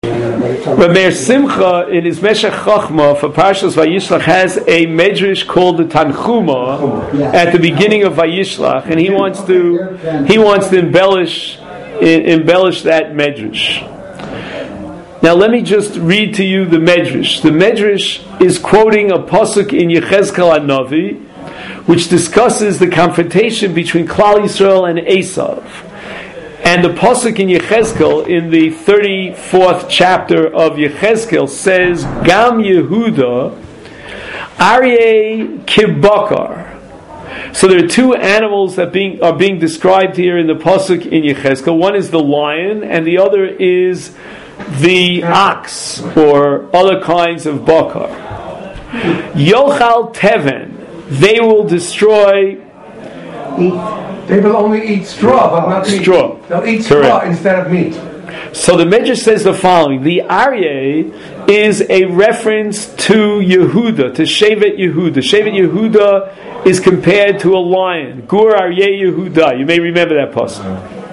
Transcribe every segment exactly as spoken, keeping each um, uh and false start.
But Meir Simcha, in his Meshech Chochma for Parshas Vayishlach, has a medrash called the Tanchuma at the beginning of Vayishlach, and he wants to he wants to embellish embellish that medrash. Now, let me just read to you the medrash. The medrash is quoting a pasuk in Yechezkel HaNavi, which discusses the confrontation between Klal Yisrael and Esav. And the pasuk in Yechezkel, in the thirty-fourth chapter of Yechezkel, says, Gam Yehuda Aryeh Kibakar. So there are two animals that being, are being described here in the pasuk in Yechezkel. One is the lion, and the other is the ox, or other kinds of bakar. Yochal Teven, they will destroy. They will only eat straw, but not meat. Straw. They'll eat Correct. straw instead of meat. So the Medrash says the following: the Aryeh is a reference to Yehuda, to Shevet Yehuda. Shevet Yehuda is compared to a lion. Gur Aryeh Yehuda. You may remember that pasuk.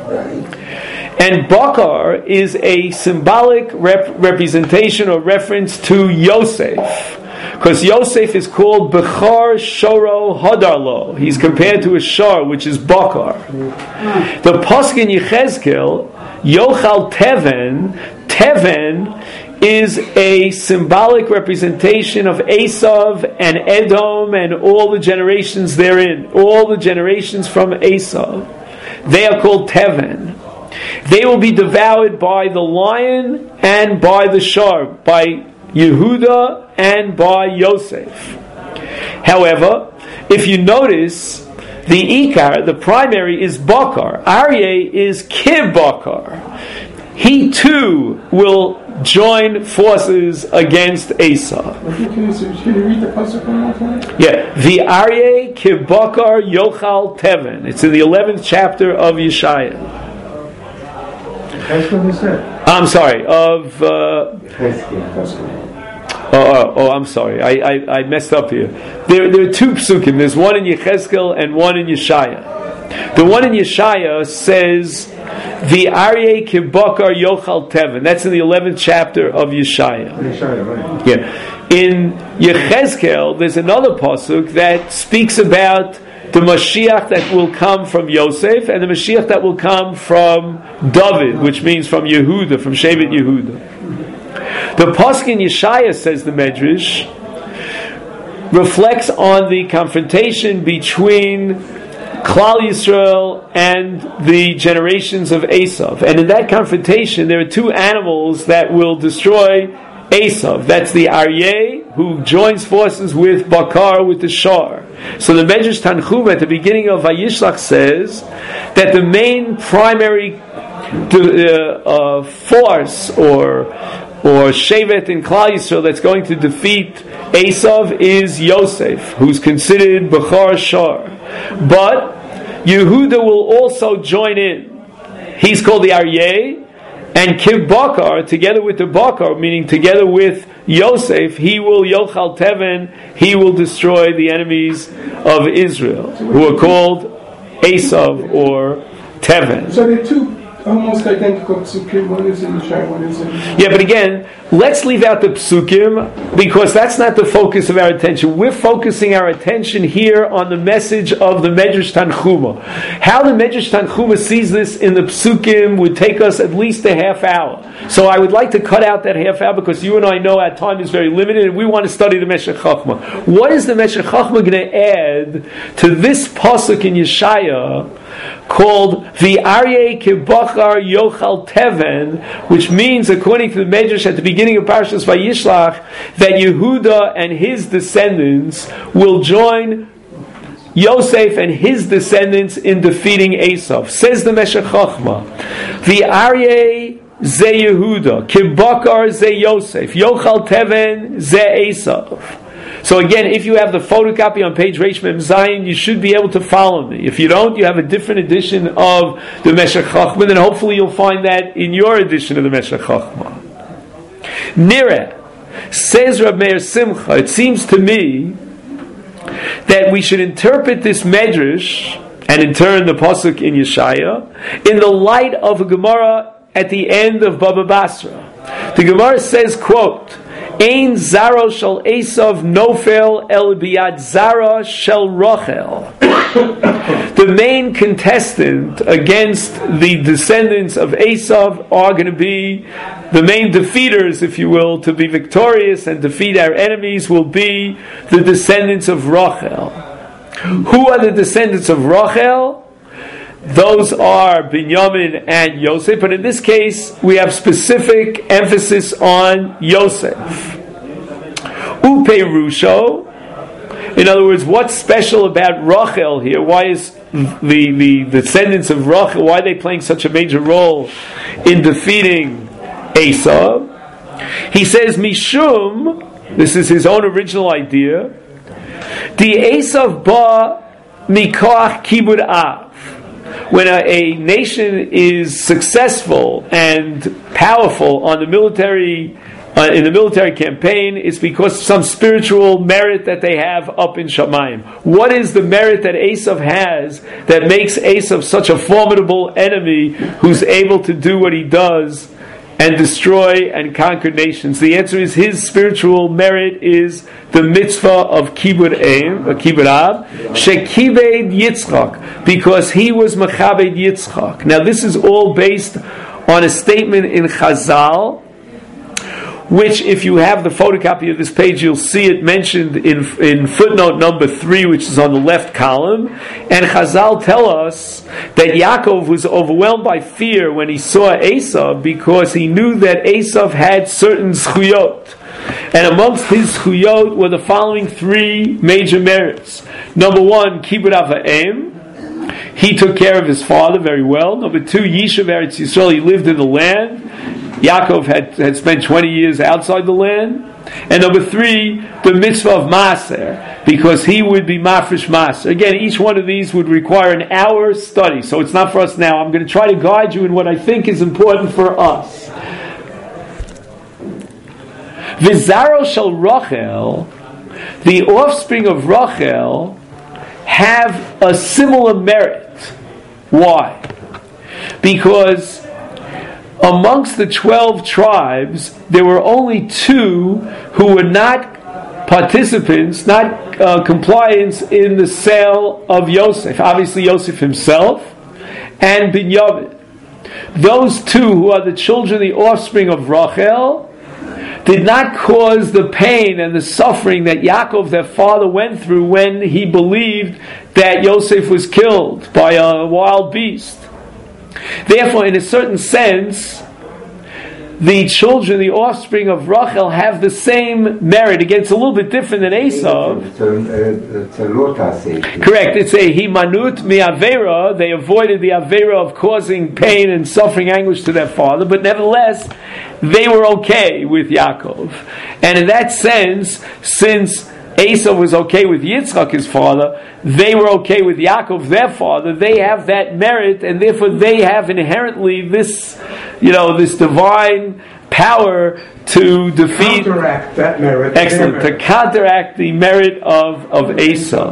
And Bakar is a symbolic rep- representation or reference to Yosef. Because Yosef is called Bechar Shoro Hadarlo. He's compared to a shor, which is Bakar. The pasuk in Yechezkel, Yochal Teven, Teven is a symbolic representation of Esav and Edom and all the generations therein. All the generations from Esav. They are called Teven. They will be devoured by the lion and by the shor, by Yehuda and by Yosef. However, if you notice, the Ikar, the primary, is Bakar. Aryeh is Kib Bakar. He too will join forces against Esau. Can you, can you read the pasuk one more time? Yeah, the Aryeh Kib Bakar Yochal Teven. It's in the eleventh chapter of Yeshaya. That's what he said. I'm sorry, of... Uh, Oh, oh, oh, I'm sorry. I, I, I messed up here. There, there are two psukim. There's one in Yechezkel and one in Yeshaya. The one in Yeshaya says, "The Aryeh Kibakar Yochal Teven." That's in the eleventh chapter of Yeshaya. Yeshaya, right? Yeah. In Yechezkel, there's another pasuk that speaks about the Mashiach that will come from Yosef and the Mashiach that will come from David, which means from Yehuda, from Shevet Yehuda. The pasuk in Yeshaya, says the Medrash, reflects on the confrontation between Klal Yisrael and the generations of Esav. And in that confrontation, there are two animals that will destroy Esav. That's the Aryeh, who joins forces with Bakar, with the shor. So the Medrash Tanchum at the beginning of Vayishlach says that the main primary uh, uh, force or or Shevet in Klal Yisrael that's going to defeat Esav is Yosef, who's considered Bechar Shor. But Yehuda will also join in. He's called the Aryeh, and Kib Bakar, together with the Bakar, meaning together with Yosef, he will Yochal Teven, he will destroy the enemies of Israel, who are called Esav or Teven. So there are two almost identical psukim. One is in Yeshaya, one is in... Yeah, but again, let's leave out the psukim, because that's not the focus of our attention. We're focusing our attention here on the message of the Medrash Tanchuma. How the Medrash Tanchuma sees this in the psukim would take us at least a half hour. So I would like to cut out that half hour, because you and I know our time is very limited and we want to study the Meshech Chochma. What is the Meshech Chochma going to add to this pasuk in Yeshaya called the Aryeh Kibachar Yochal Teven, which means, according to the Medrash at the beginning of Parshas Vayishlach, that Yehuda and his descendants will join Yosef and his descendants in defeating Esav. Says the Meshech Chochma, the Aryeh ze Yehuda, Kibakar ze Yosef, Yochal Teven ze Esav. So again, if you have the photocopy on page Reish Mem Zayin, you should be able to follow me. If you don't, you have a different edition of the Meshech Chochma, then hopefully you'll find that in your edition of the Meshech Chochma. Nireh, says Rab Meir Simcha, it seems to me that we should interpret this Medrash, and in turn the Pasuk in Yeshaya, in the light of a Gemara at the end of Baba Basra. The Gemara says, quote, Ein zaro shel Esav nofel el biyad zara shel Rachel. The main contestant against the descendants of Esav are going to be the main defeaters, if you will, to be victorious and defeat our enemies will be the descendants of Rachel. Who are the descendants of Rachel? Those are Binyamin and Yosef, but in this case we have specific emphasis on Yosef. Uperusho, in other words, what's special about Rachel here? Why is the, the descendants of Rachel, why are they playing such a major role in defeating Esav? He says, Mishum, this is his own original idea, the Esav ba mikoach kibud av. When a, a nation is successful and powerful on the military, uh, in the military campaign, it's because of some spiritual merit that they have up in Shamayim. What is the merit that Esav has that makes Esav such a formidable enemy who's able to do what he does and destroy and conquer nations? The answer is his spiritual merit is the mitzvah of Kibud Eim, uh, Kibud Av, Shekibed Yitzchak, because he was Mechabed Yitzchak. Now this is all based on a statement in Chazal, which if you have the photocopy of this page, you'll see it mentioned in, in footnote number three, which is on the left column. And Chazal tell us that Yaakov was overwhelmed by fear when he saw Esav because he knew that Esav had certain zchuyot. And amongst his zchuyot were the following three major merits. Number one, Kibud Av Ha'em. He took care of his father very well. Number two, Yishuv Eretz Yisrael. He lived in the land. Yaakov had, had spent twenty years outside the land. And number three, the mitzvah of Maser, because he would be Mafresh Maser. Again, each one of these would require an hour study, so it's not for us now. I'm going to try to guide you in what I think is important for us. Vizaro shel Rachel, the offspring of Rachel, have a similar merit. Why? Because amongst the twelve tribes, there were only two who were not participants, not uh, compliants in the sale of Yosef. Obviously Yosef himself and Binyamin. Those two, who are the children, the offspring of Rachel, did not cause the pain and the suffering that Yaakov, their father, went through when he believed that Yosef was killed by a wild beast. Therefore, in a certain sense, the children, the offspring of Rachel, have the same merit. Again, it's a little bit different than Esav. Correct. It's a himanut mi avera. They avoided the avera of causing pain and suffering, anguish to their father, but nevertheless, they were okay with Yaakov. And in that sense, since Esav was okay with Yitzchak, his father, they were okay with Yaakov, their father. They have that merit, and therefore they have inherently this, you know, this divine power to defeat, counteract that merit. Excellent, merit. to counteract the merit of, of Esav.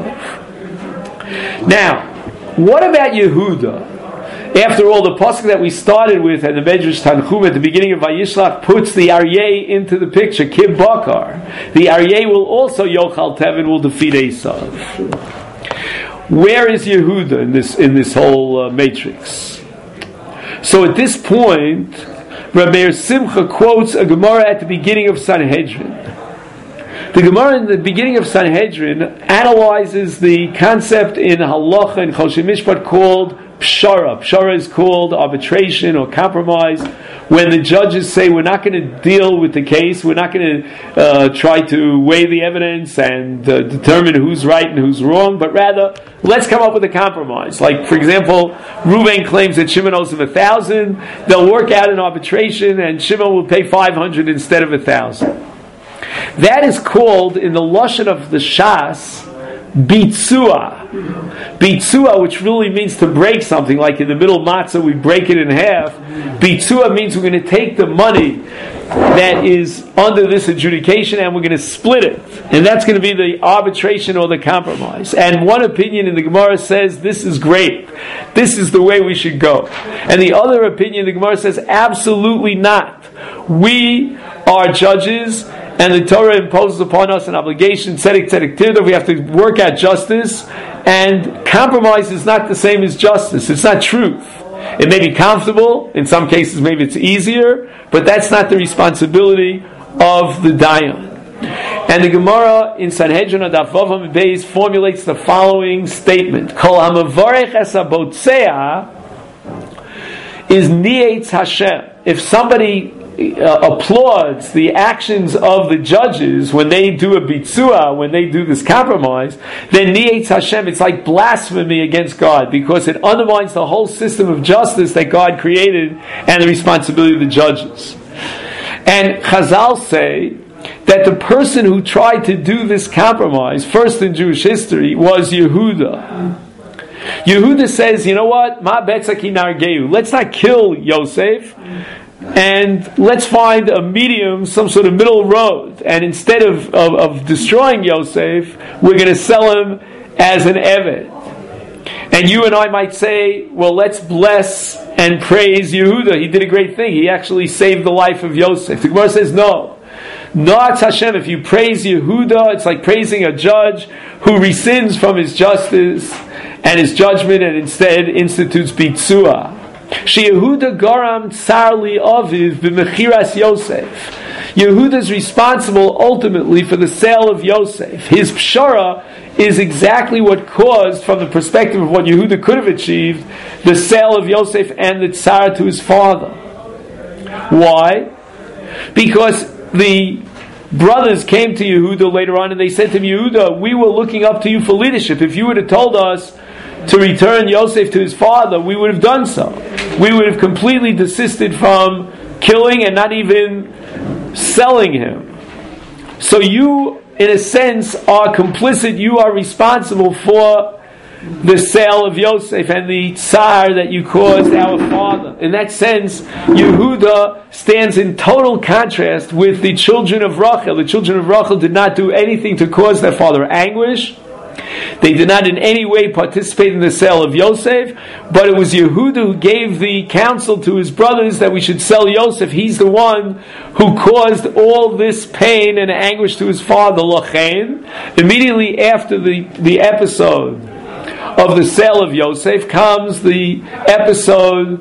Now, what about Yehuda? After all, the pasuk that we started with and the Medrash Tanchum at the beginning of Vayishlach puts the Aryeh into the picture, Kib Bakar. The Aryeh will also, Yochal Tevin, will defeat Esav. Where is Yehuda in this in this whole uh, matrix? So at this point, Rabbi Meir Simcha quotes a Gemara at the beginning of Sanhedrin. The Gemara in the beginning of Sanhedrin analyzes the concept in Halacha and Choshen Mishpat called Pshara. Pshara is called arbitration or compromise, when the judges say, we're not going to deal with the case, we're not going to uh, try to weigh the evidence and uh, determine who's right and who's wrong, but rather, let's come up with a compromise. Like, for example, Reuven claims that Shimon owes him a thousand, they'll work out an arbitration and Shimon will pay five hundred instead of a thousand. That is called, in the Lashon of the Shas, Bitzua. Bitzua, which really means to break something, like in the middle matzah we break it in half. Bitzua means we're going to take the money that is under this adjudication and we're going to split it. And that's going to be the arbitration or the compromise. And one opinion in the Gemara says, this is great. This is the way we should go. And the other opinion, the Gemara says, absolutely not. We are judges, and the Torah imposes upon us an obligation, tzedek tzedek tirda. We have to work at justice, and compromise is not the same as justice. It's not truth. It may be comfortable, in some cases maybe it's easier, but that's not the responsibility of the Dayan. And the Gemara in Sanhedrin Daf Vav Amud Beis formulates the following statement: Kol hamavarech es habotzeah is nietz Hashem. If somebody uh, applauds the actions of the judges when they do a bitzua, when they do this compromise, then nietz Hashem, it's like blasphemy against God, because it undermines the whole system of justice that God created and the responsibility of the judges. And Chazal say that the person who tried to do this compromise, first in Jewish history, was Yehuda. Yehuda says, you know what? Ma betzaki nargeu. Let's not kill Yosef, and let's find a medium, some sort of middle road. And instead of, of, of destroying Yosef, we're going to sell him as an eved. And you and I might say, well, let's bless and praise Yehuda. He did a great thing. He actually saved the life of Yosef. The Gemara says, no. Noatz Hashem, if you praise Yehuda, it's like praising a judge who rescinds from his justice and his judgment and instead institutes bitzua. She Yehuda garam tsar li aviv b'mechiras Yosef. Yehuda's responsible ultimately for the sale of Yosef. His pshara is exactly what caused, from the perspective of what Yehuda could have achieved, the sale of Yosef and the tsar to his father. Why? Because the brothers came to Yehuda later on and they said to him, Yehuda, we were looking up to you for leadership. If you would have told us to return Yosef to his father, we would have done so. We would have completely desisted from killing and not even selling him. So you, in a sense, are complicit. You are responsible for the sale of Yosef and the tsar that you caused our father. In that sense, Yehuda stands in total contrast with the children of Rachel. The children of Rachel did not do anything to cause their father anguish. They did not in any way participate in the sale of Yosef, but it was Yehuda who gave the counsel to his brothers that we should sell Yosef. He's the one who caused all this pain and anguish to his father, Lachain. Immediately after the, the episode of the sale of Yosef comes the episode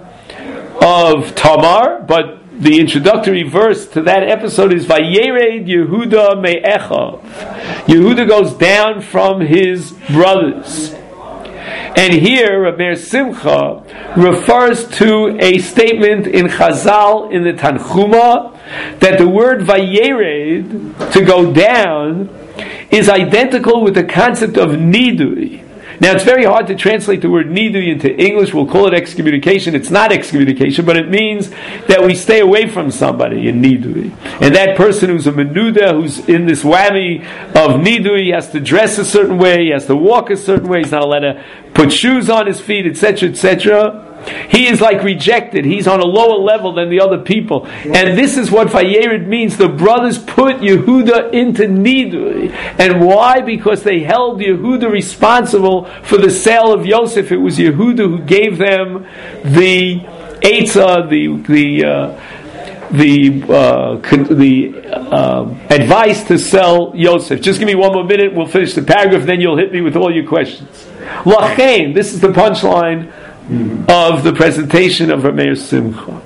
of Tamar, but the introductory verse to that episode is Vayered Yehuda Me'echav. Yehuda goes down from his brothers. And here, Rabbi Simcha refers to a statement in Chazal, in the Tanchuma, that the word Vayered, to go down, is identical with the concept of Nidui. Now, it's very hard to translate the word nidui into English. We'll call it excommunication. It's not excommunication, but it means that we stay away from somebody in nidui. And that person who's a menuda, who's in this whammy of nidui, has to dress a certain way, he has to walk a certain way, he's not allowed to put shoes on his feet, et cetera, et cetera. He is like rejected. He's on a lower level than the other people. And this is what Vayered means. The brothers put Yehuda into Nidui. And why? Because they held Yehuda responsible for the sale of Yosef. It was Yehuda who gave them the Eitzah, the the uh, the uh, con- the uh, advice to sell Yosef. Just give me one more minute. We'll finish the paragraph. Then you'll hit me with all your questions. Lachain. This is the punchline of the presentation of Rameir Simcha.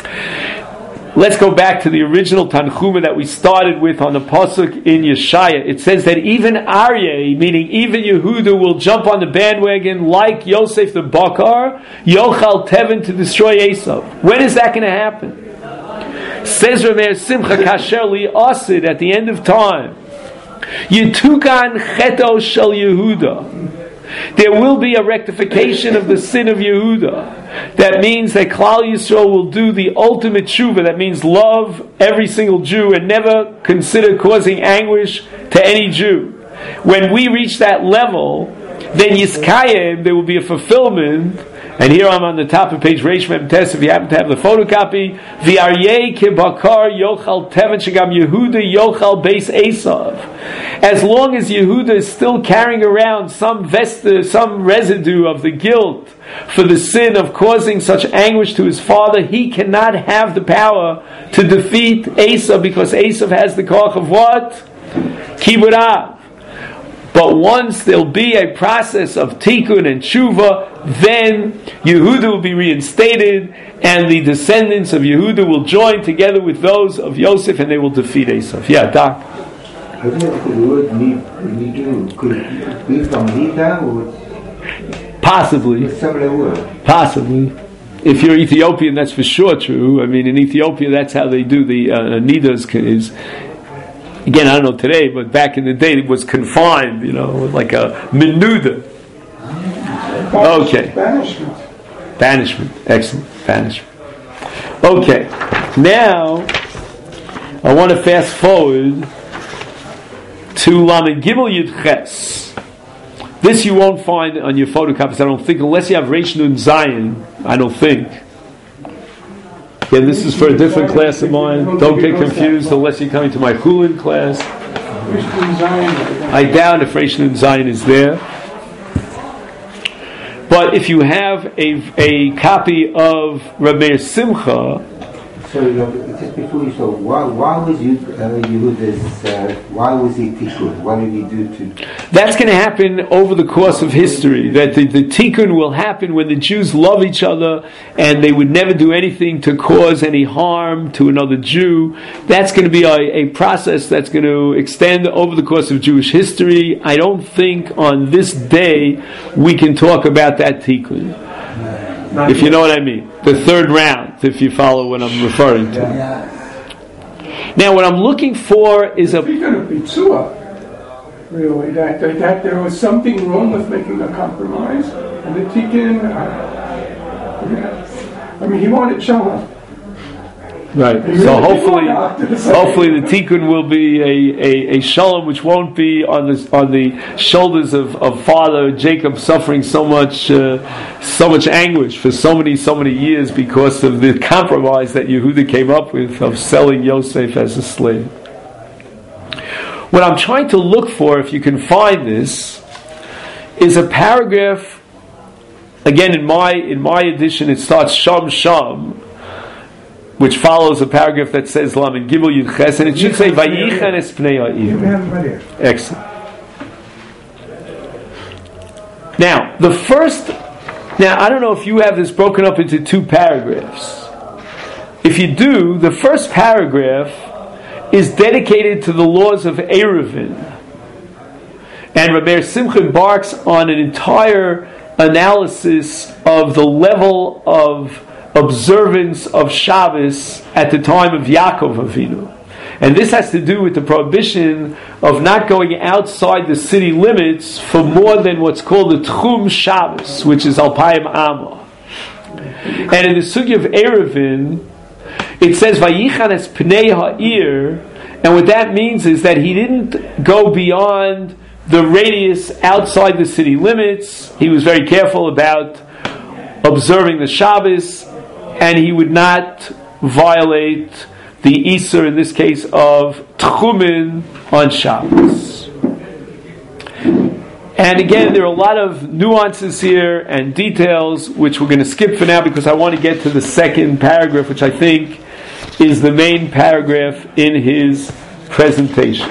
Let's go back to the original Tanchuma that we started with on the pasuk in Yeshaya. It says that even Aryeh, meaning even Yehuda, will jump on the bandwagon like Yosef the Bakar, Yochal Tevin, to destroy Esav. When is that going to happen? Says Rameir Simcha, Kasher li asid, at the end of time, Yitukan Cheto Shel Yehuda. There will be a rectification of the sin of Yehuda. That means that Klal Yisrael will do the ultimate tshuva. That means love every single Jew and never consider causing anguish to any Jew. When we reach that level, then Yiskayim, there will be a fulfillment. And here I'm on the top of page Reish Mem Tes, if you happen to have the photocopy. V'aryeh kibakar yochal teven shegam Yehuda yochal beis Esav. as long as Yehuda is still carrying around some vesta, some residue of the guilt for the sin of causing such anguish to his father, he cannot have the power to defeat Esav, because Esav has the koch of what? Kibud Av. But once there'll be a process of tikkun and tshuva, then Yehuda will be reinstated, and the descendants of Yehuda will join together with those of Yosef, and they will defeat Esav. Yeah, Doc. I think the word Nidu could be from Nida or possibly. Similar word. Possibly. If you're Ethiopian, that's for sure true. I mean, in Ethiopia, that's how they do the uh, Nidas is. Again, I don't know today, but back in the day, it was confined, you know, like a menuda. Okay. Banishment. Banishment. Excellent. Banishment. Okay. Now, I want to fast forward to Lamed Gimel Yud Ches. This you won't find on your photocopies, I don't think, unless you have Reish Nun Zayin, I don't think. Yeah, this is for a different class of mine. Don't get confused unless you're coming to my Chulin class. I doubt if Reish Nun Zayin is there. But if you have a a copy of Reb Meir Simcha, so just before you so why why was you uh, you this uh, why was he tikkun? What did he do to? That's going to happen over the course of history. That the, the tikkun will happen when the Jews love each other and they would never do anything to cause any harm to another Jew. That's going to be a, a process that's going to extend over the course of Jewish history. I don't think on this day we can talk about that tikkun. If you know what I mean. The third round, if you follow what I'm referring to. Now, what I'm looking for is a... Speaking of Bitzua, really, that, that, that there was something wrong with making a compromise, and the Tikkun, uh, yeah. I mean, he wanted Shalom. Right. He So really hopefully, wanted hopefully the tikkun will be a, a, a shalom which won't be on the on the shoulders of, of father Jacob suffering so much uh, so much anguish for so many so many years because of the compromise that Yehuda came up with of selling Yosef as a slave. What I'm trying to look for, if you can find this, is a paragraph. Again, in my in my edition, it starts Sham Sham, which follows a paragraph that says Lamed Gimel Yud Ches, and it should say Vayichan es Pnei Ha'ir. Excellent. Now, the first. Now, I don't know if you have this broken up into two paragraphs. If you do, the first paragraph is dedicated to the laws of Eruvin, and Reb Meir Simcha embarks on an entire analysis of the level of observance of Shabbos at the time of Yaakov Avinu. And this has to do with the prohibition of not going outside the city limits for more than what's called the Tchum Shabbos, which is Alpayim Amma. And in the Sugya of Eruvin, it says Vayichan es Pnei Ha'ir, and what that means is that he didn't go beyond the radius outside the city limits. He was very careful about observing the Shabbos, and he would not violate the Isur, in this case, of Tchumin on Shabbos. And again, there are a lot of nuances here and details which we're going to skip for now because I want to get to the second paragraph, which I think is the main paragraph in his presentation.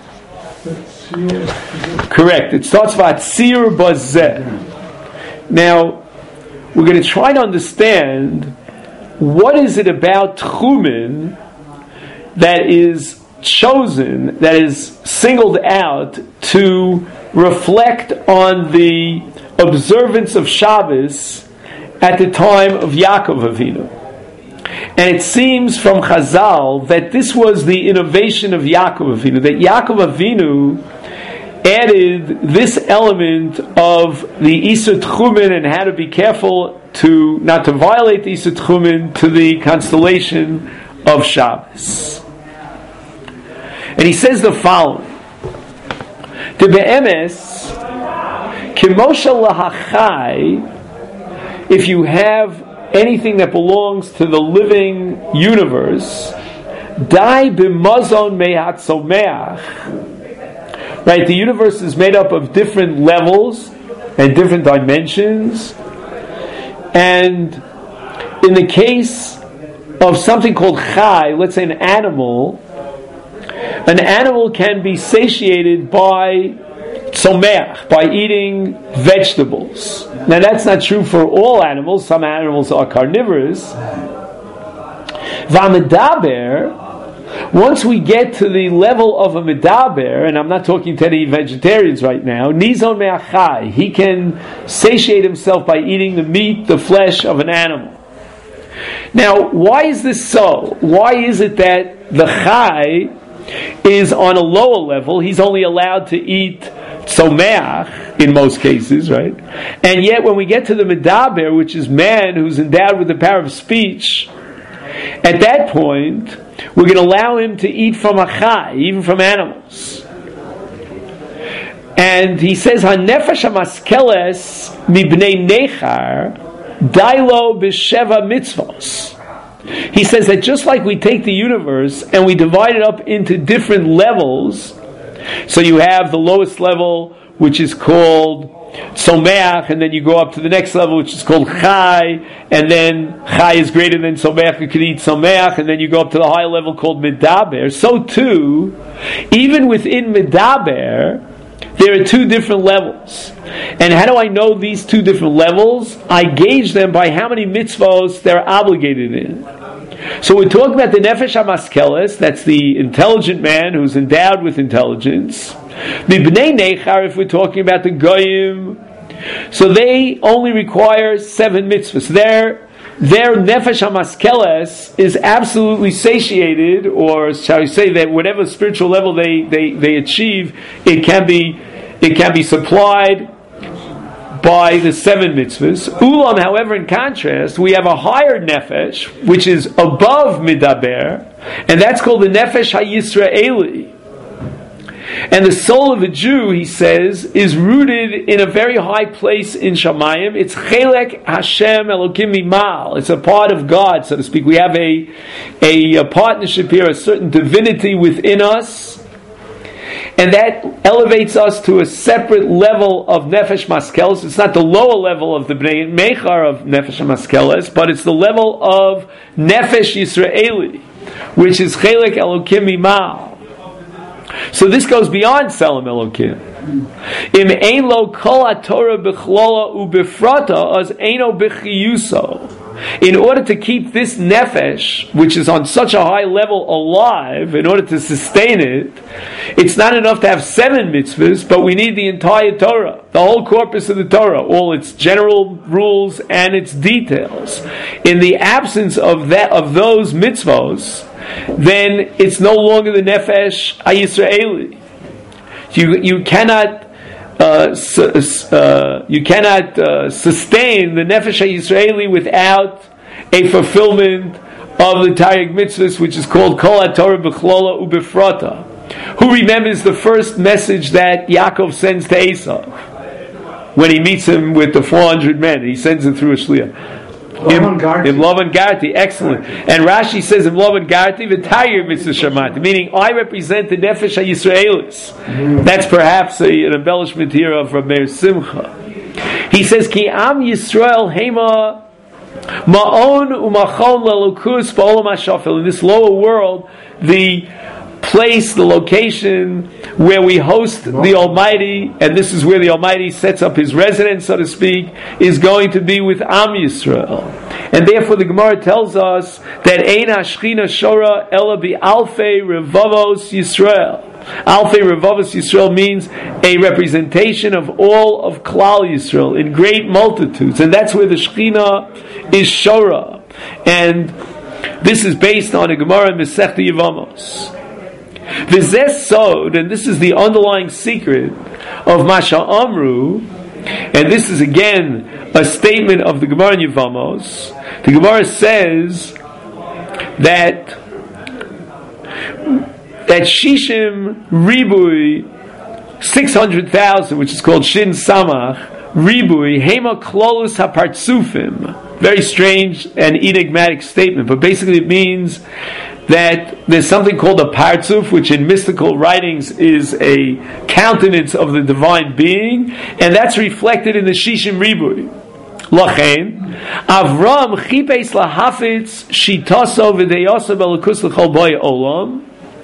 Correct. It starts Vatzir Bazeh. Now, we're going to try to understand what is it about Tchumin that is chosen, that is singled out to reflect on the observance of Shabbos at the time of Yaakov Avinu. And it seems from Chazal that this was the innovation of Yaakov Avinu, that Yaakov Avinu added this element of the Isur Tchumin and how to be careful to not to violate the Isur Tchumin to the constellation of Shabbos. And he says the following: "The be'emes kimosha lahachai, if you have anything that belongs to the living universe, dai b'mazon me'atzomeach, Right? The universe is made up of different levels and different dimensions. And in the case of something called chai, let's say an animal, an animal can be satiated by tzomeach, by eating vegetables. Now that's not true for all animals. Some animals are carnivorous. V'amedaber, once we get to the level of a medaber, and I'm not talking to any vegetarians right now, nizon me'achai, he can satiate himself by eating the meat, the flesh of an animal. Now, why is this so? Why is it that the chai is on a lower level? He's only allowed to eat tzomeach in most cases, right? And yet when we get to the medaber, which is man who's endowed with the power of speech, at that point we're going to allow him to eat from a chai, even from animals. And he says, "Hanefesh hamaskeles mibnei nechar dailo b'sheva mitzvos." He says that just like we take the universe and we divide it up into different levels, so you have the lowest level, which is called Someach, and then you go up to the next level, which is called Chai, and then Chai is greater than Someach, you can eat Someach, and then you go up to the higher level called Medaber. So too, even within Medaber, there are two different levels. And how do I know these two different levels? I gauge them by how many mitzvos they're obligated in. So we're talking about the Nefesh HaMaskeles, that's the intelligent man who's endowed with intelligence. Mibnei Nechar, if we're talking about the Goyim, so they only require seven mitzvahs. Their, their Nefesh HaMaskeles is absolutely satiated, or shall we say that whatever spiritual level they, they, they achieve, it can be it can be supplied by the seven mitzvahs. Ulam, however, in contrast, we have a higher nefesh, which is above midaber, and that's called the nefesh hayisraeli. And the soul of a Jew, he says, is rooted in a very high place in Shamayim. It's chelek Hashem Elokim Mimal. It's a part of God, so to speak. We have a, a, a partnership here, a certain divinity within us. And that elevates us to a separate level of Nefesh Maskeles. It's not the lower level of the Bnei Mechar of Nefesh Maskeles, but it's the level of Nefesh Yisraeli, which is Chelek Elokim Mimal. So this goes beyond Selam Elokim. Im ein lo kol haTorah b'chlola u'befrata as eino b'chiyuso. In order to keep this nefesh, which is on such a high level, alive, in order to sustain it, it's not enough to have seven mitzvahs, but we need the entire Torah, the whole corpus of the Torah, all its general rules and its details. In the absence of that, of those mitzvahs, then it's no longer the nefesh hayisraeli. You you cannot. Uh, su- uh, you cannot uh, sustain the Nefesh HaYisraeli without a fulfillment of the Taryag Mitzvahs, which is called Kol HaTorah B'chlola U'Befrata. Who remembers the first message that Yaakov sends to Esau when he meets him with the four hundred men? He sends it through a shliach. In Lavan Garti, excellent. And Rashi says in Lavan Garti, V'tayir mitzvah shamati, meaning I represent the Nefesh HaYisraelis. Mm-hmm. That's perhaps a, an embellishment here of Rabbi Simcha. He says, Ki am Yisrael hema ma'on u'machon lelukus ba'olam ha'shafel. In this lower world, the place, the location where we host the Almighty, and this is where the Almighty sets up His residence, so to speak, is going to be with Am Yisrael. And therefore the Gemara tells us that Ein HaShechina Shora Ela B'Alfei Revavos Yisrael. Alfei Revavos Yisrael means a representation of all of Klal Yisrael in great multitudes, and that's where the Shechina is Shora. And this is based on a Gemara in Masechta Yevamos. V'zeh sod, and this is the underlying secret of Masha Amru, and this is again a statement of the Gemara in Yevamos. The Gemara says that that Shishim Ribui six hundred thousand, which is called Shin Samach Ribui Hema Klolus HaPartsufim. Very strange and enigmatic statement, but basically it means that there's something called a partzuf, which in mystical writings is a countenance of the divine being, and that's reflected in the Shishim Ribui. Lachein, Avram chipes lahafitz shitaso v'deyaso b'elokus l'chol boy olam.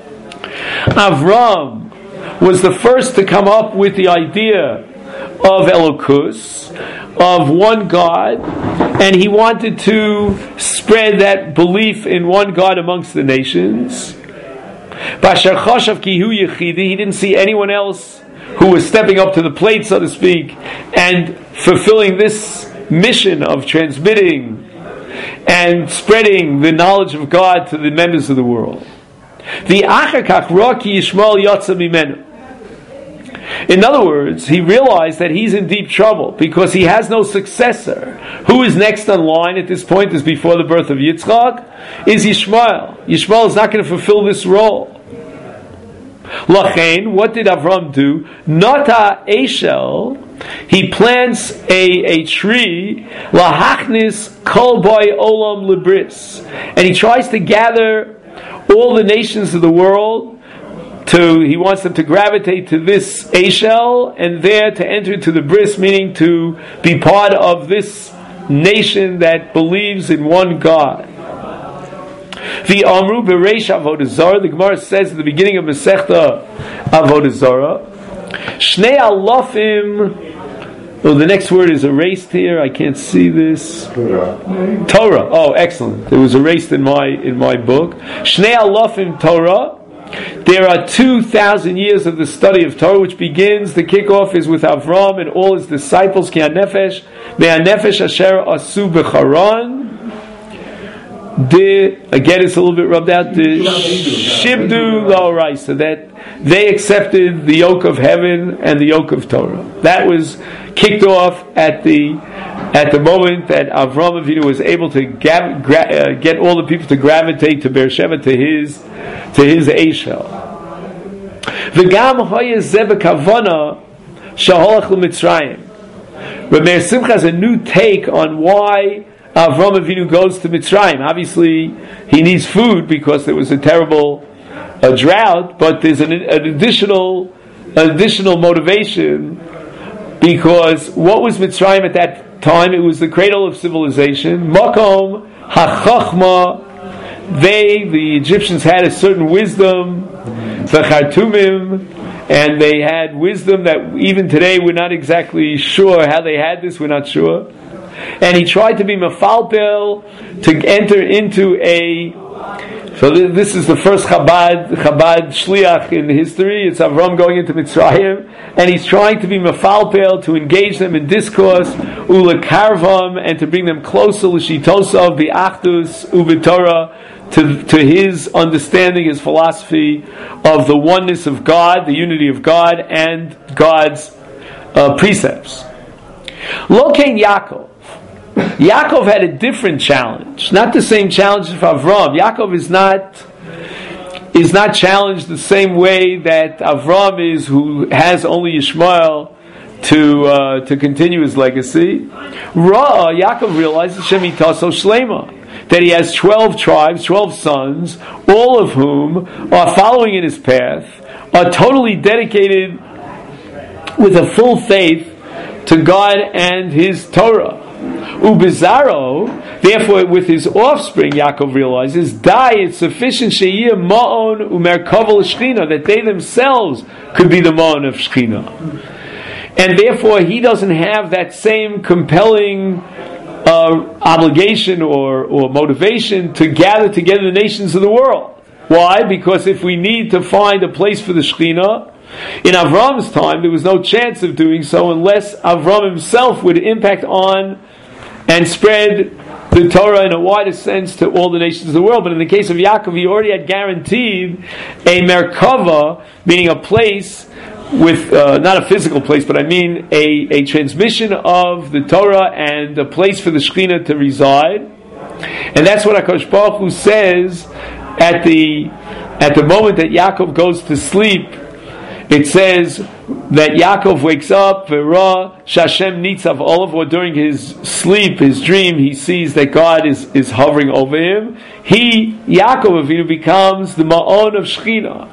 Avram was the first to come up with the idea of Elokus, of one God, and he wanted to spread that belief in one God amongst the nations. Bashar chashav ki hu yechidi, he didn't see anyone else who was stepping up to the plate, so to speak, and fulfilling this mission of transmitting and spreading the knowledge of God to the members of the world. The achakach roki Yishmael yotza mimenu. In other words, he realized that he's in deep trouble because he has no successor. Who is next in line at this point, is before the birth of Yitzchak, is Yishmael. Yishmael is not going to fulfill this role. Lachein, what did Avram do? Nata Eshel, he plants a, a tree, lahachnis kol boy olam libris, and he tries to gather all the nations of the world. To, he wants them to gravitate to this Eshel and there to enter into the bris, meaning to be part of this nation that believes in one God. The Amru Bereish Avodah Zarah, the Gemara says at the beginning of Masechta Avodah Zarah, Shnei Alofim. Oh, the next word is erased here. I can't see this. Torah. Torah. Oh, excellent. It was erased in my in my book. Shnei Alofim Torah. There are two thousand years of the study of Torah, which begins, the kickoff is with Avram and all his disciples, Ki HaNefesh, Me'anefesh Asher Asu B'charan. The, again it's a little bit rubbed out, the Shibdu La'oraisa, that they accepted the yoke of heaven and the yoke of Torah. That was kicked off at the at the moment that Avram Avinu was able to gav, gra, uh, get all the people to gravitate to Beersheba, to his to his Eshel. V'gam hoye zeh b'kavana shaholach l'Mitzrayim. But Meir Simcha has a new take on why Avram Avinu goes to Mitzrayim. Obviously, he needs food because there was a terrible uh, drought, but there's an, an additional an additional motivation, because what was Mitzrayim at that time? It was the cradle of civilization. Makom hachachma. They, the Egyptians, had a certain wisdom, the Khartoumim, and they had wisdom that even today we're not exactly sure how they had this. We're not sure. And he tried to be mafalpel, to enter into a. So this is the first Chabad Chabad shliach in history. It's Avram going into Mitzrayim, and he's trying to be mafalpel, to engage them in discourse, ulekarvam, and to bring them closer l'shitosav bi'achdus u'b'torah, to to his understanding, his philosophy of the oneness of God, the unity of God, and God's uh, precepts. Lokein Yaakov. Yaakov had a different challenge, not the same challenge of Avram. Yaakov is not is not challenged the same way that Avram is, who has only Yishmael to uh, to continue his legacy. Ra, Yaakov realizes Shemitaso Shlema, that he has twelve tribes, twelve sons, all of whom are following in his path, are totally dedicated with a full faith to God and His Torah. Ubizaro, therefore, with his offspring, Yaakov realizes, Dai, it's sufficient she'yeh ma'on umerkavel shechina, that they themselves could be the ma'on of shechina, and therefore he doesn't have that same compelling uh, obligation or or motivation to gather together the nations of the world. Why? Because if we need to find a place for the shechina, in Avram's time, there was no chance of doing so unless Avram himself would impact on and spread the Torah in a wider sense to all the nations of the world. But in the case of Yaakov, he already had guaranteed a merkava, meaning a place with, uh, not a physical place, but I mean a, a transmission of the Torah and a place for the Shekhinah to reside. And that's what HaKadosh Baruch Hu says at the, at the moment that Yaakov goes to sleep it says that Yaakov wakes up, V'ra Shashem Nitzav Olav, or during his sleep, his dream, he sees that God is, is hovering over him. He, Yaakov Avinu, becomes the Ma'on of Shechina.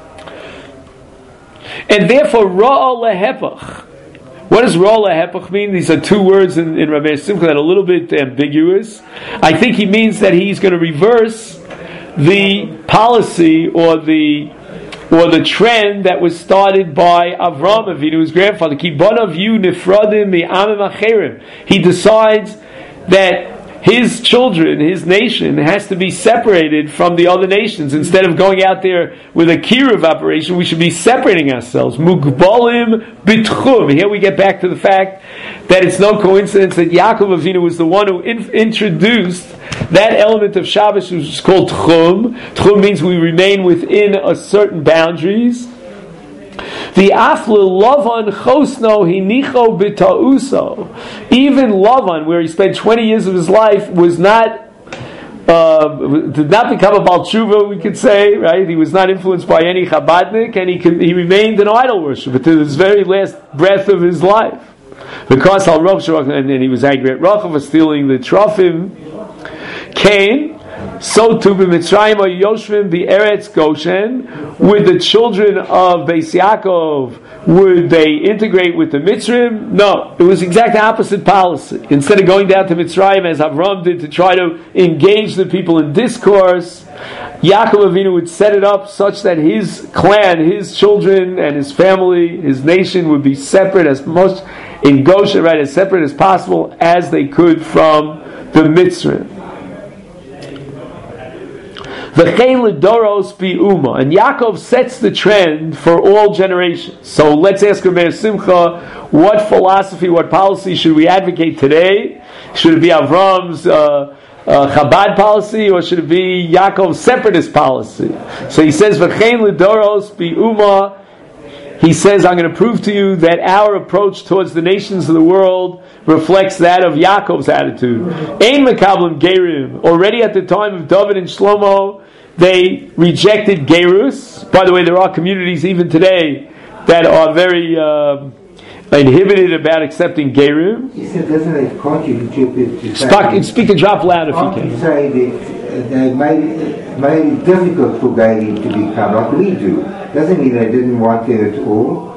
And therefore, Ra'al Lehepach. What does Ra'al Lehepach mean? These are two words in, in Rabbi Simcha that are a little bit ambiguous. I think he means that he's going to reverse the policy or the or the trend that was started by Avram Avinu, his grandfather. Ki bonav yu nifradim mi'amim acherim. He decides that his children, his nation, has to be separated from the other nations. Instead of going out there with a kiruv operation, we should be separating ourselves. Mugbalim bitchum. Here we get back to the fact that it's no coincidence that Yaakov Avinu was the one who in- introduced that element of Shabbos, which is called tchum. Tchum means we remain within a certain boundaries. The afle Lavan chosno hinicho b'ta'uso. Even Lavan, where he spent twenty years of his life, was not uh, did not become a Baal Tshuva, we could say, right? He was not influenced by any Chabadnik, and he could, he remained an idol worshiper to his very last breath of his life. Because Al Roch, and then he was angry at Rachel for stealing the Trofim. Cain. So too b'Mitzrayim or Yoshvim b'Eretz Goshen, would the children of Beis Yaakov, would they integrate with the Mitzrayim? No, it was exact opposite policy. Instead of going down to Mitzrayim as Avram did to try to engage the people in discourse, Yaakov Avinu would set it up such that his clan, his children and his family, his nation would be separate as most in Goshen, right, as separate as possible as they could from the Mitzrayim. And Yaakov sets the trend for all generations. So let's ask Rabbi Simcha, what philosophy, what policy should we advocate today? Should it be Avram's uh, uh, Chabad policy, or should it be Yaakov's separatist policy? So he says, V'chein l'doros bi'uma. He says, I'm going to prove to you that our approach towards the nations of the world reflects that of Yaakov's attitude. Ein mekablim gerim. Already at the time of David and Shlomo, they rejected gerus. By the way, there are communities even today that are very uh, inhibited about accepting gerim. He said, doesn't it contribute to Speak, speak and drop loud if you can. Say that they made, made it difficult for gerim to become like we do. Doesn't mean they didn't want it at all.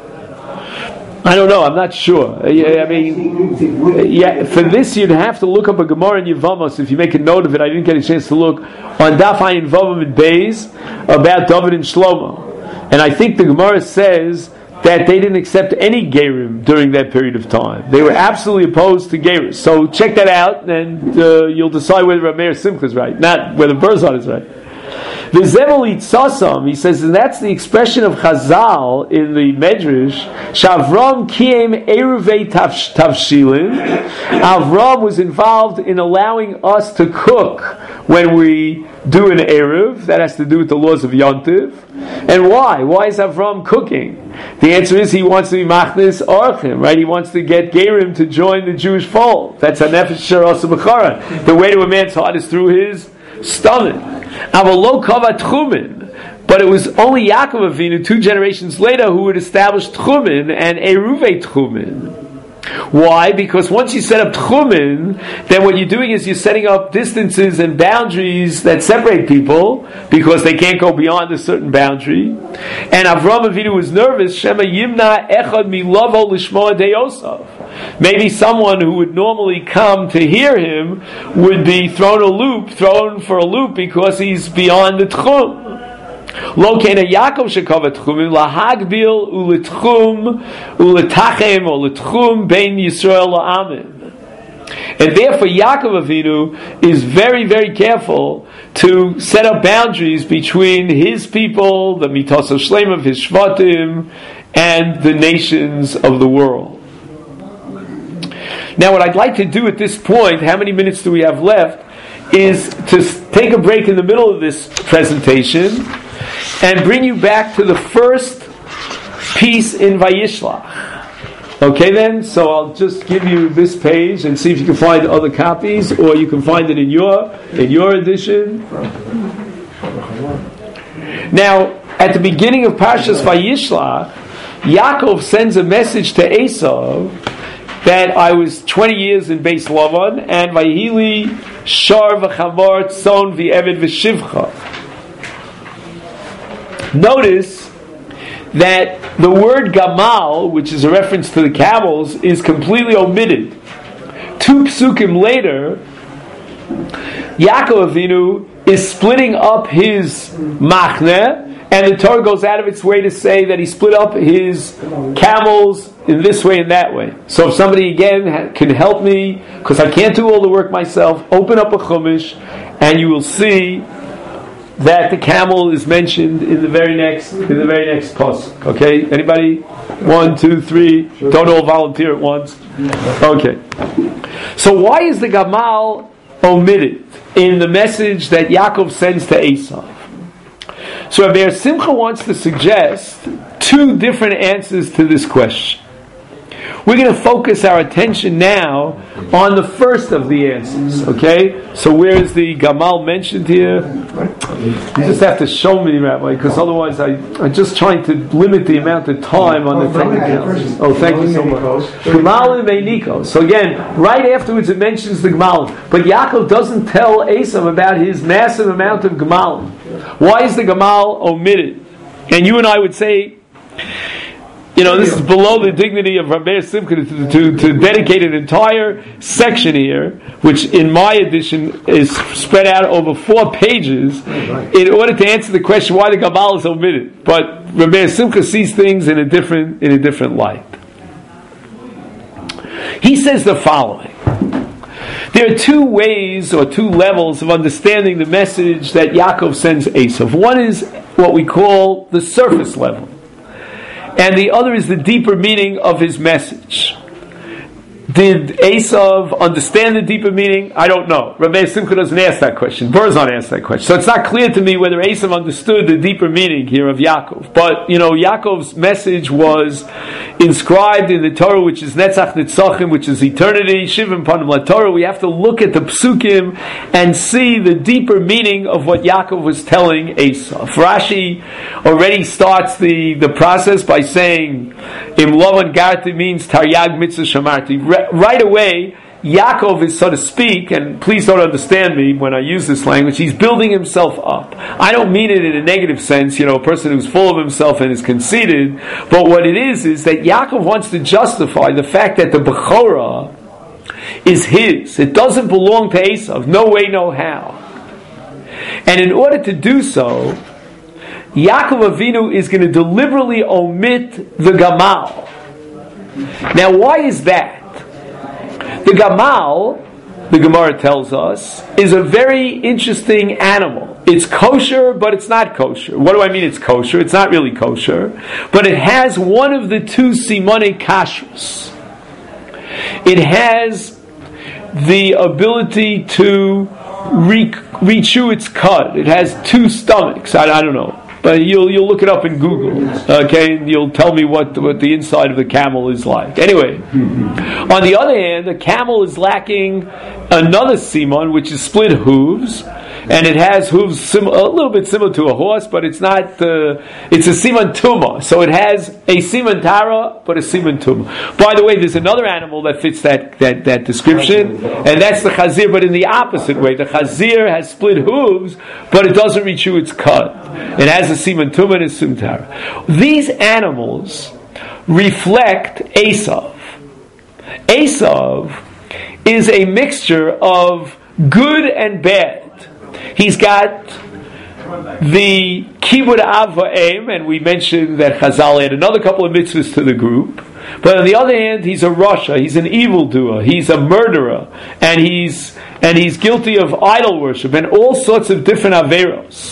I don't know. I'm not sure. I mean, yeah. For this, you'd have to look up a Gemara in Yevamos. If you make a note of it, I didn't get a chance to look on Daf Ayin Vavam and Beis about David and Shlomo, and I think the Gemara says that they didn't accept any gerim during that period of time. They were absolutely opposed to gerim. So check that out, and uh, you'll decide whether Rameir Simcha is right, not whether Berzon is right. The Zevel Itzasam, he says, and that's the expression of Chazal in the Medrash. Shavram kiem eruvei tavshilin. Avram was involved in allowing us to cook when we do an eruv. That has to do with the laws of Yontiv. And why? Why is Avram cooking? The answer is he wants to be machnis orchim, right? He wants to get gerim to join the Jewish fold. That's a nefesh she'asa b'chara. The way to a man's heart is through his stomach. Avalo kava tchumin, but it was only Yaakov Avinu two generations later who would establish tchumin and eruvei tchumin. Why? Because once you set up tchumin, then what you're doing is you're setting up distances and boundaries that separate people because they can't go beyond a certain boundary. And Avram Avinu was nervous. Shema yimna echad milavo lishmoa deyosav. Maybe someone who would normally come to hear him would be thrown a loop, thrown for a loop because he's beyond the tchum. Lo kena Yaakov shekava tchumim lahagbil uletchum uletachem or letchum bein Yisrael la'amim. And therefore Yaakov Avinu is very, very careful to set up boundaries between his people, the mitos of Shleim of his shvatim, and the nations of the world. Now what I'd like to do at this point, how many minutes do we have left, is to take a break in the middle of this presentation and bring you back to the first piece in Vayishlach. Okay then, so I'll just give you this page and see if you can find other copies, or you can find it in your in your edition. Now, at the beginning of Parshas Vayishlach, Yaakov sends a message to Esav that I was twenty years in Beis Lavan, and Vayhili Shar v'Chamar Tzon v'Eved v'Shivcha. Notice that the word Gamal, which is a reference to the camels, is completely omitted. Two psukim later, Yaakov Avinu is splitting up his machne, and the Torah goes out of its way to say that he split up his camels in this way and that way. So if somebody again ha- can help me, because I can't do all the work myself, open up a chumash, and you will see that the camel is mentioned in the very next in the very next pasuk. Okay, anybody? One, two, three. Don't all volunteer at once. Okay. So why is the Gamal omitted in the message that Yaakov sends to Esav? So Rabbi Simcha wants to suggest two different answers to this question. We're going to focus our attention now on the first of the answers. Okay? So where is the Gamal mentioned here? You just have to show me, Rabbi, because otherwise I, I'm just trying to limit the amount of time on the technicalities. Oh, thank you so much. Gamal and Meiniko. So again, right afterwards it mentions the Gamal. But Yaakov doesn't tell Esav about his massive amount of Gamal. Why is the Gamal omitted? And you and I would say, you know, this is below the dignity of Rabbi Simcha to, to, to dedicate an entire section here, which in my edition is spread out over four pages, in order to answer the question why the Gamal is omitted. But Rabbi Simcha sees things in a different in a different light. He says the following: there are two ways or two levels of understanding the message that Yaakov sends Esav. One is what we call the surface level, and the other is the deeper meaning of his message. Did Esav understand the deeper meaning? I don't know. Rabbi Simcha doesn't ask that question. Berzon asked that question. So it's not clear to me whether Esav understood the deeper meaning here of Yaakov. But, you know, Yaakov's message was inscribed in the Torah, which is Netzach Nitzachim, which is eternity, Shivim Panim LaTorah. We have to look at the psukim and see the deeper meaning of what Yaakov was telling Esav. Rashi already starts the, the process by saying, Im Lavan Garti means Taryag Mitzvah Shamarti. Right away, Yaakov is, so to speak, and please don't understand me when I use this language, he's building himself up. I don't mean it in a negative sense, you know, a person who's full of himself and is conceited, but what it is, is that Yaakov wants to justify the fact that the Bechorah is his. It doesn't belong to Esav. No way, no how. And in order to do so, Yaakov Avinu is going to deliberately omit the Gamal. Now, why is that? The Gamal, the Gemara tells us, is a very interesting animal. It's kosher, but it's not kosher. What do I mean it's kosher? It's not really kosher. But it has one of the two simonei kashrus. It has the ability to re- rechew its cud. It has two stomachs. I, I don't know. But you'll you'll look it up in Google, okay? And you'll tell me what what the inside of the camel is like. Anyway, mm-hmm. On the other hand, the camel is lacking another simon, which is split hooves, and it has hooves sim- a little bit similar to a horse, but it's not. Uh, it's a simon tuma, so it has a simon tara, but a simon tuma. By the way, there's another animal that fits that that that description, and that's the chazir, but in the opposite way. The chazir has split hooves, but it doesn't rechew its cud. It has a simon tuma and a simon tara. These animals reflect Esav. Esav is a mixture of good and bad. He's got the kibud av va'em, and we mentioned that Chazal had another couple of mitzvahs to the group. But on the other hand, he's a rasha, he's an evildoer, he's a murderer, and he's and he's guilty of idol worship and all sorts of different averos.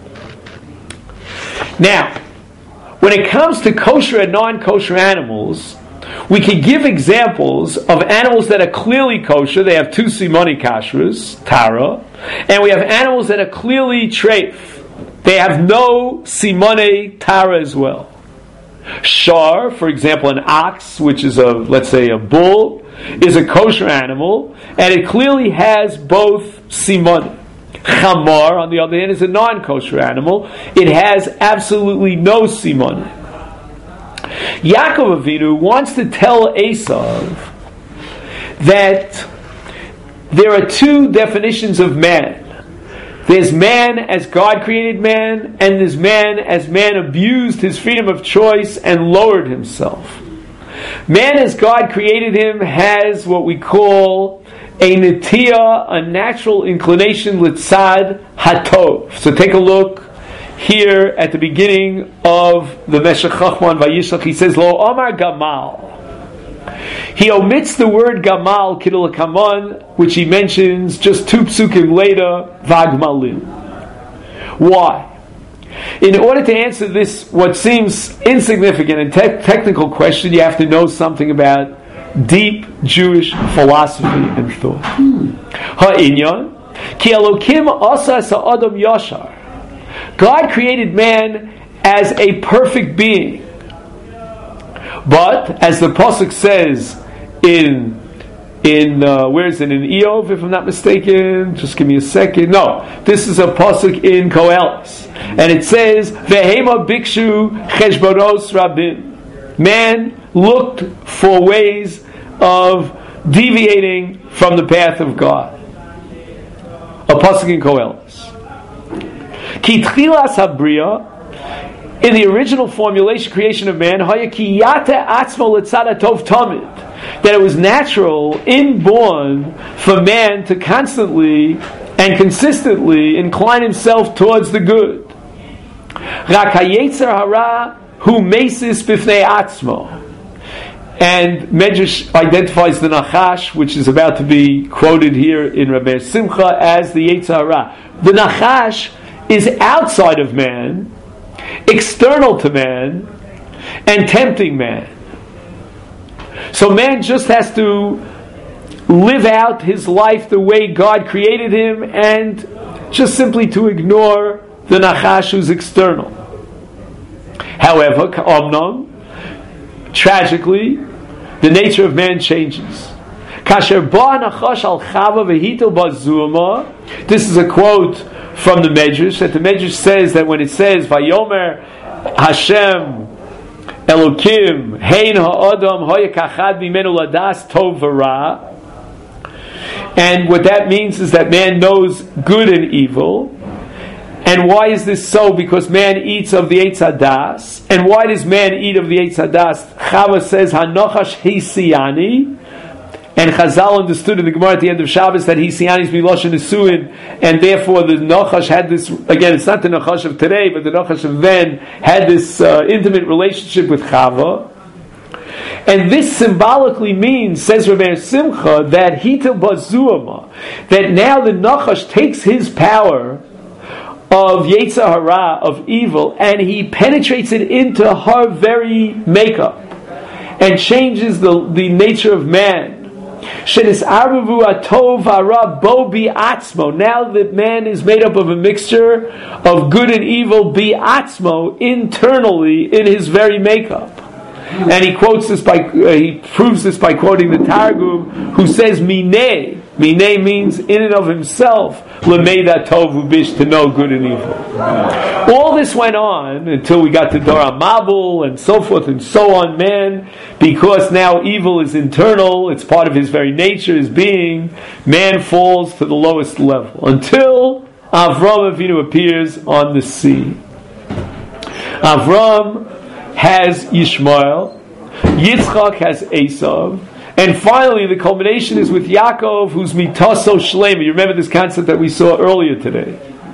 Now, when it comes to kosher and non-kosher animals, we can give examples of animals that are clearly kosher. They have two simonei kashrus, tara, and we have animals that are clearly treif. They have no simonei tara as well. Shar, for example, an ox, which is a, let's say, a bull, is a kosher animal, and it clearly has both simonei. Chamar, on the other hand, is a non-kosher animal. It has absolutely no simonei. Yaakov Avinu wants to tell Esav that there are two definitions of man. There's man as God created man, and there's man as man abused his freedom of choice and lowered himself. Man as God created him has what we call a netiyah, a natural inclination, litzad hatov. So take a look here at the beginning of the Meshech Chochmah Vayishlach. He says, Lo Omar Gamal. He omits the word Gamal, Kidul Kamon, which he mentions just two psukim later, Vagmalim. Why? In order to answer this, what seems insignificant and te- technical question, you have to know something about deep Jewish philosophy and thought. Ha'inyan, ki Elokim asa sa'adam yashar. God created man as a perfect being. But, as the Pasuk says in, in uh, where is it, in Eov, if I'm not mistaken, just give me a second. No, this is a Pasuk in Koheles. And it says, Vehema bikshu cheshbonos rabim. Man looked for ways of deviating from the path of God. A Pasuk in Koheles. Ki tchilas habriya, in the original formulation, creation of man, that it was natural, inborn, for man to constantly and consistently incline himself towards the good. And Medrash identifies the Nachash, which is about to be quoted here in Rabbi Simcha, as the Yetzer Hara. The Nachash is outside of man, external to man, and tempting man. So man just has to live out his life the way God created him, and just simply to ignore the Nachash who's external. However, Omnom, tragically, the nature of man changes. This is a quote from the Medrash, that the Medrash says that when it says Vayomer Hashem Elokim Hein Ha'adam Hoyakachad Mimenu Ladas Tov V'Ra, and what that means is that man knows good and evil. And why is this so? Because man eats of the Eitz Hadas. And why does man eat of the Eitz Hadas? Chava says Hanochash Hisiyani. And Chazal understood in the Gemara at the end of Shabbos that Hisiyanis Miloshin Nesuin, and therefore the Nachash had this, again, it's not the Nachash of today, but the Nachash of then had this uh, intimate relationship with Chava. And this symbolically means, says Rabbi Simcha, that Hitel Bazuama, that now the Nachash takes his power of Yetzer Hara, of evil, and he penetrates it into her very makeup and changes the, the nature of man. Now that man is made up of a mixture of good and evil, bi'atzmo, internally in his very makeup. And he quotes this by, uh, he proves this by quoting the Targum, who says, Mineh. Mineh means in and of himself, Lemeda tov ubish, to know good and evil. All this went on until we got to Dora Mabul and so forth and so on. Man, because now evil is internal, it's part of his very nature, his being, man falls to the lowest level. Until Avram Avinu appears on the sea. Avram has Yishmael, Yitzchak has Esav, and finally the culmination is with Yaakov, who's mitaso shlema. You remember this concept that we saw earlier today.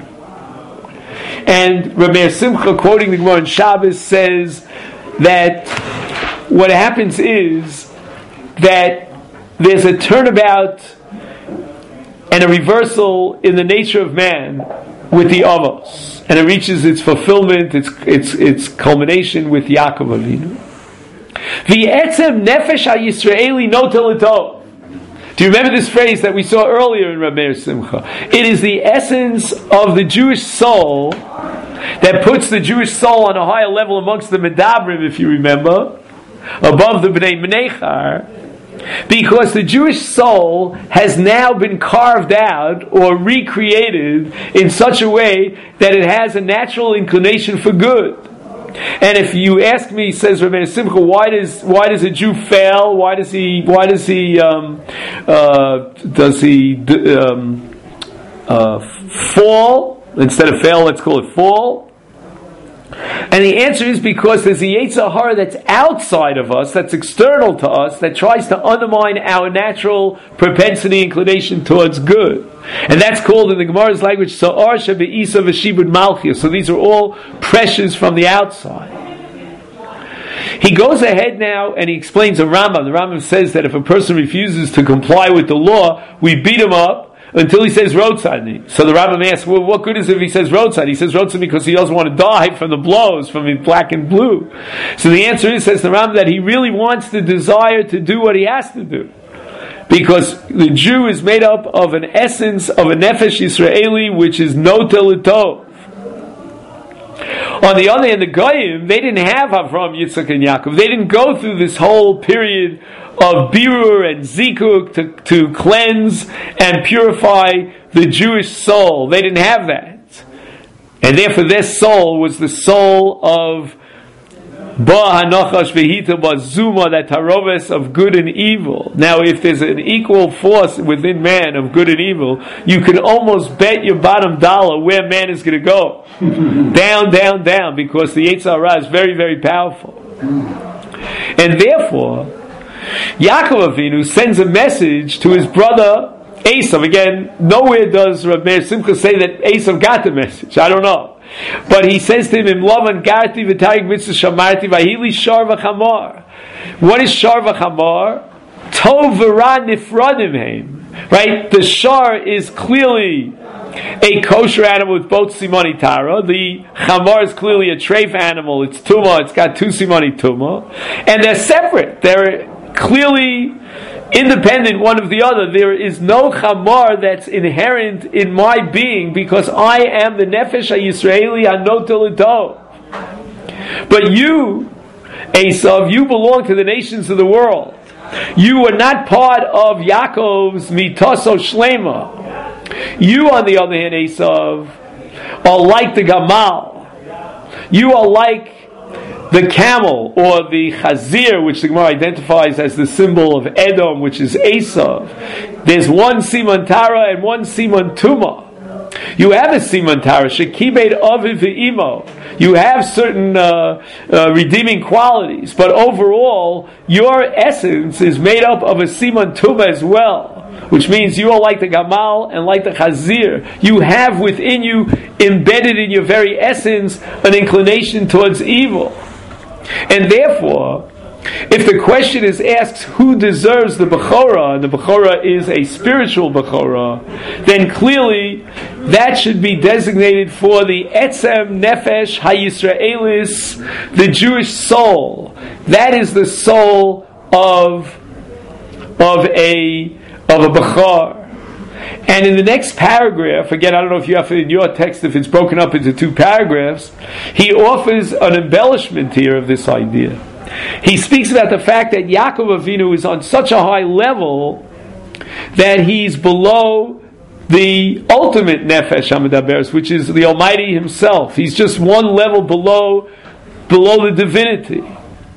And Rabbi Simcha, quoting the Gemara in Shabbos, says that what happens is that there's a turnabout and a reversal in the nature of man with the Avos, and it reaches its fulfillment, its its its culmination with Yaakov Avinu. The etzem nefesh ha-Yisraeli notel l'tov. Do you remember this phrase that we saw earlier in Rabbi Simcha? It is the essence of the Jewish soul that puts the Jewish soul on a higher level amongst the Medabrim, if you remember, above the Bnei Menechar, because the Jewish soul has now been carved out or recreated in such a way that it has a natural inclination for good. And if you ask me, says Rabbeinu Simcha, why does why does a Jew fail? Why does he why does he um, uh, does he um, uh, fall instead of fail? Let's call it fall. And the answer is because there's a Yetzer Hara that's outside of us, that's external to us, that tries to undermine our natural propensity, inclination towards good. And that's called in the Gemara's language, Sa'ar Shebe'isa V'Shibud Malchia. So these are all pressures from the outside. He goes ahead now and he explains a Rambam. The Rambam says that if a person refuses to comply with the law, we beat him up until he says roadside. So the Rambam asks, well, what good is it if he says roadside? He says roadside because he doesn't want to die from the blows, from the black and blue. So the answer is, says the Rambam, that he really wants the desire to do what he has to do. Because the Jew is made up of an essence of a Nefesh Yisraeli, which is Notel Tov. On the other hand, the Goyim, they didn't have Avraham, Yitzchak, and Yaakov. They didn't go through this whole period of birur and zikuk to, to cleanse and purify the Jewish soul. They didn't have that. And therefore their soul was the soul of Ba hanochash v'hita bazuma, that taroves of good and evil. Now, if there's an equal force within man of good and evil, you can almost bet your bottom dollar where man is going to go. Down, down, down, because the Yetzer Hara is very, very powerful. And therefore, Yaakov Avinu sends a message to his brother Esav. Again, nowhere does Rabbi Meir Simcha say that Esav got the message. I don't know. But he says to him, Im Lavan Garti v'Tarik Mitzvah Shamarti v'Ahili Shar v'Chamar. What is Shar v'Chamar? Tov v'Ra Nifradim Heim. Right? The Shar is clearly a kosher animal with both simoni tara. The Chamar is clearly a treif animal. It's tumah. It's got two simoni tumah. And they're separate. They're clearly independent one of the other. There is no chamar that's inherent in my being because I am the nefesh ha-Yisraeli hanotel l'tov. But you, Esav, you belong to the nations of the world. You are not part of Yaakov's mitaso shlema. You, on the other hand, Esav, are like the gamal. You are like the camel, or the chazir, which the Gemara identifies as the symbol of Edom, which is Esav. There's one siman tara and one siman tuma. You have a siman tara, shekibed aviv ve'imo. You have certain uh, uh, redeeming qualities, but overall, your essence is made up of a siman tuma as well, which means you are like the gamal and like the chazir. You have within you, embedded in your very essence, an inclination towards evil. And therefore, if the question is asked who deserves the Bechorah, and the Bechorah is a spiritual Bechorah, then clearly that should be designated for the Etzem Nefesh HaYisraelis, the Jewish soul. That is the soul of, of a of a Bechor. And in the next paragraph, again, I don't know if you have it in your text, if it's broken up into two paragraphs, he offers an embellishment here of this idea. He speaks about the fact that Yaakov Avinu is on such a high level that he's below the ultimate Nefesh HaMedaberes, which is the Almighty Himself. He's just one level below, below the divinity.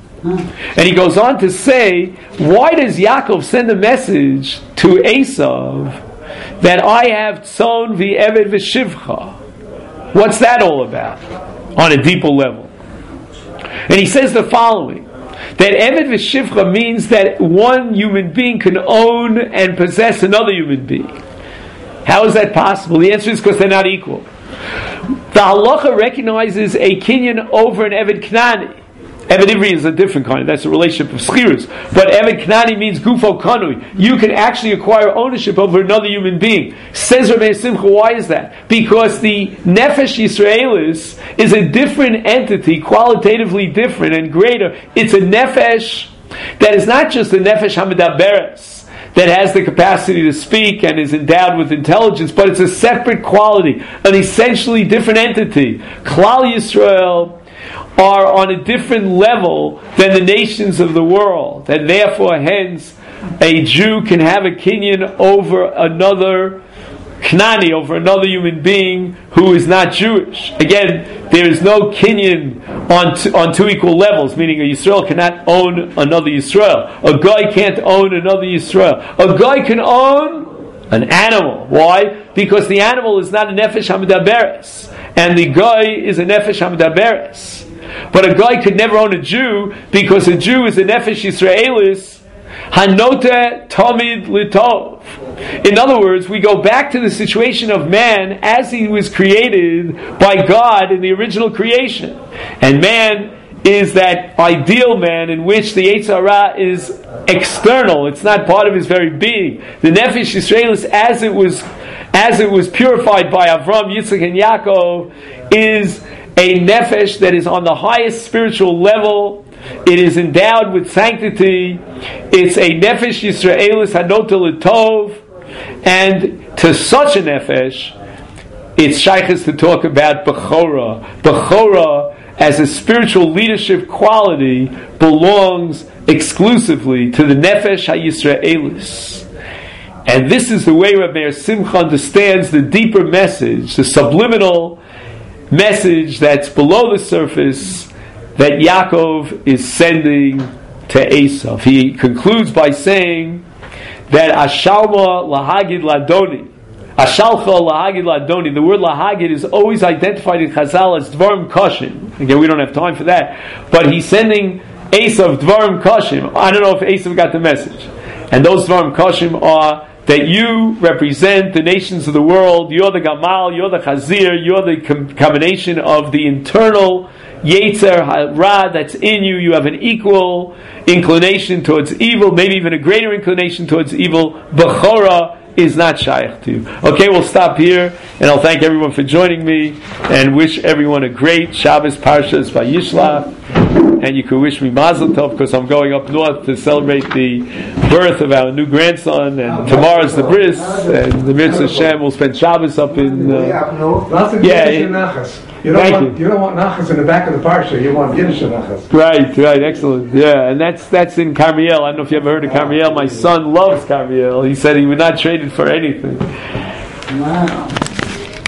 And he goes on to say, why does Yaakov send a message to Esav that I have tzon v'eved v'shivcha? What's that all about? On a deeper level. And he says the following, that eved v'shivcha means that one human being can own and possess another human being. How is that possible? The answer is because they're not equal. The halacha recognizes a kinyan over an eved knani. Eved Ivri is a different kind. That's a relationship of schirus. But Eved Knani means gufo kanui. You can actually acquire ownership over another human being. Says Rabbi Simcha, why is that? Because the Nefesh Yisraelis is a different entity, qualitatively different and greater. It's a Nefesh that is not just a Nefesh HaMedaberes, that has the capacity to speak and is endowed with intelligence, but it's a separate quality, an essentially different entity. Klal Yisrael are on a different level than the nations of the world, and therefore, hence, a Jew can have a kinyan over another Knani over another human being who is not Jewish. Again, there is no kinyan on t- on two equal levels, meaning a Yisrael cannot own another Yisrael. A guy can't own another Yisrael. A guy can own an animal. Why? Because the animal is not a nefesh hamidaberes, and the guy is a nefesh hamidaberes. But a guy could never own a Jew, because a Jew is a nefesh Yisraelis, Hanote Tamid Litov. In other words, we go back to the situation of man as he was created by God in the original creation. And man is that ideal man in which the Yetzer Hara is external. It's not part of his very being. The Nefesh Yisraelis, as it was as it was purified by Avram, Yitzchak, and Yaakov, is a nefesh that is on the highest spiritual level. It is endowed with sanctity. It's a nefesh Yisraelis hanota l'tov, and to such a nefesh, it's shaykhs to talk about bechora. Bechora, as a spiritual leadership quality, belongs exclusively to the nefesh ha-Yisraelis. And this is the way Rabbi Meir Simcha understands the deeper message, the subliminal message that's below the surface that Yaakov is sending to Esav. He concludes by saying that Ashalma lahagid ladoni, Ashalcha lahagid ladoni, the word lahagid is always identified in Chazal as dvarim kashim. Again, we don't have time for that, but he's sending Esav dvarim kashim. I don't know if Esav got the message. And those dvarim kashim are that you represent the nations of the world. You're the Gamal, you're the Chazir, you're the com- combination of the internal Yetzer Hara that's in you. You have an equal inclination towards evil, maybe even a greater inclination towards evil. Bechora is not shaykh to you. Okay, we'll stop here, and I'll thank everyone for joining me, and wish everyone a great Shabbos Parshas Vayishlach. And you can wish me Mazel Tov, because I'm going up north to celebrate the birth of our new grandson, and tomorrow's the bris, and the Mitzvah Hashem will spend Shabbos up in. Uh, yeah, it, you don't thank want you. you don't want nachas in the back of the parsha. You want Yiddish nachas. Right, right, excellent. Yeah, and that's that's in Carmiel. I don't know if you ever heard of Carmiel. My son loves Carmiel. He said he would not trade it for anything. Wow.